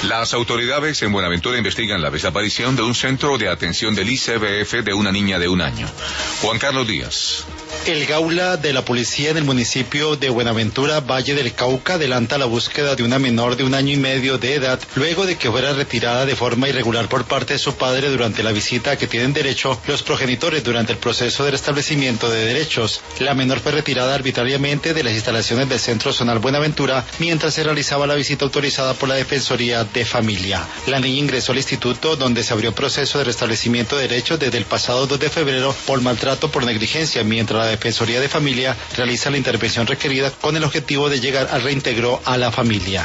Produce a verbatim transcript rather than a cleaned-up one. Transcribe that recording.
Las autoridades en Buenaventura investigan la desaparición de un centro de atención del I C B F de una niña de un año. Juan Carlos Díaz. El Gaula de la policía en el municipio de Buenaventura, Valle del Cauca, adelanta la búsqueda de una menor de un año y medio de edad, luego de que fuera retirada de forma irregular por parte de su padre durante la visita a que tienen derecho los progenitores durante el proceso de restablecimiento de derechos. La menor fue retirada arbitrariamente de las instalaciones del Centro Zonal Buenaventura mientras se realizaba la visita autorizada por la Defensoría de Familia. La niña ingresó al instituto, donde se abrió proceso de restablecimiento de derechos desde el pasado dos de febrero por maltrato por negligencia, mientras la Defensoría de Familia realiza la intervención requerida con el objetivo de llegar al reintegro a la familia.